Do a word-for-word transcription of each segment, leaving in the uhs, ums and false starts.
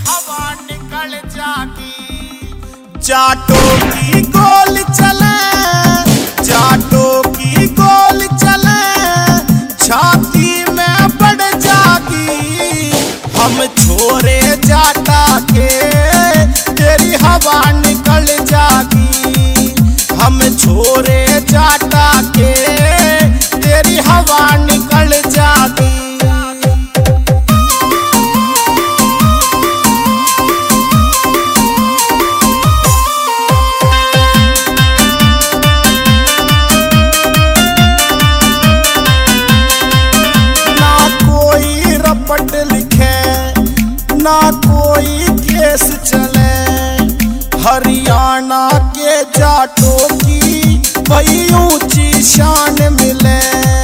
हवा निकल जागी। जाटों की गोली चले, जाटों की गोली चले, छाती में बढ़ जागी। हम छोरे जाटा के तेरी हवा निकल जागी। हम छोरे जाटा के तेरी हवा निकल जागी। पट लिखे ना कोई केस चले, हरियाणा के जाटों की बड़ी ऊंची शान मिले।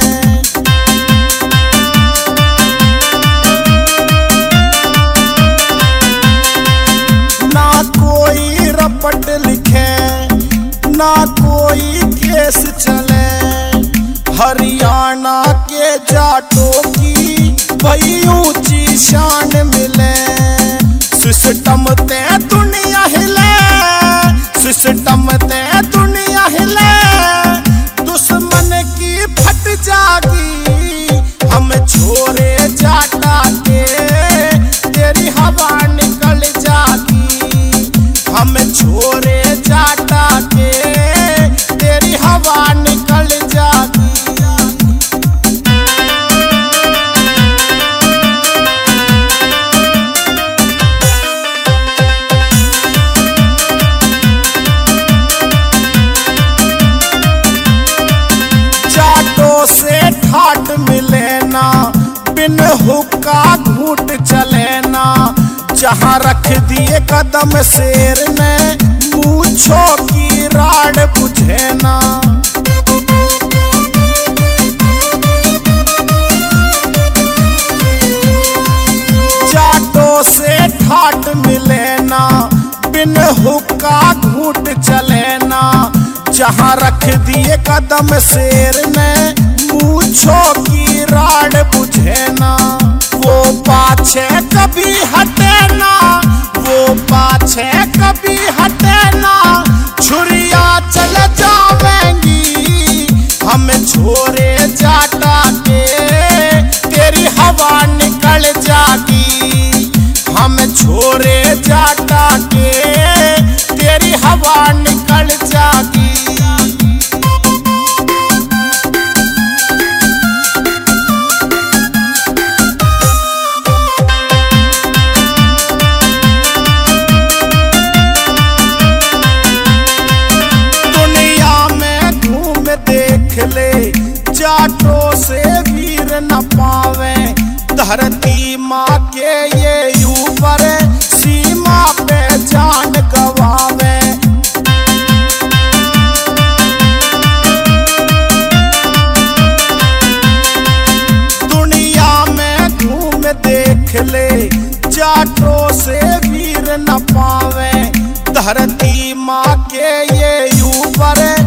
ना कोई रपट लिखे ना कोई केस चले, हरियाणा के जाटों की बड़ी ऊंची शान मिले। सिस्टम ते दुनिया हिले, सिस्टम ते दुनिया हिले, दुश्मन की फट जागी। हम छोरे जाटा के तेरी हवा निकल जागी। हम छोरे जाटा के तेरी हवा निकल जागी। से ठाट मिले ना, बिन हुक्का घूट चले ना, जहाँ रख दिए कदम शेर ने मूंछों की राड बुझे ना। जाटों से ठाट मिले ना, बिन हुक्का घूट चले ना, जहाँ रख दिए कदम शेर ने मूंछों की राड बुझे ना। वो पाछे कभी हटे ना, वो पाछे कभी हटे ना, छुरिया चल जावेंगी। हम छोरे जाटा के तेरी हवा निकल जागी। हम छोरे जाटा के तेरी हवा निकल जागी। ले जाटों से वीर न पावे, धरती माँ के ये ऊपर सीमा पे जान गवावे। दुनिया में घूम देख ले जाटों से वीर न पावे, धरती माँ के ये ऊपर